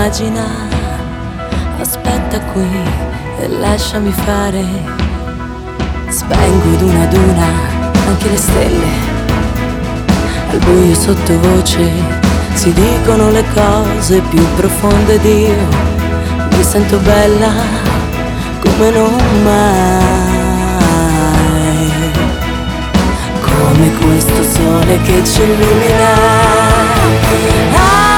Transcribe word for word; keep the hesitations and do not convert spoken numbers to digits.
immagina, aspetta qui e lasciami fare. Spengo ad una ad una anche le stelle, al buio sottovoce si dicono le cose più profonde ed io mi sento bella come non mai, come questo sole che ci illumina. Ah,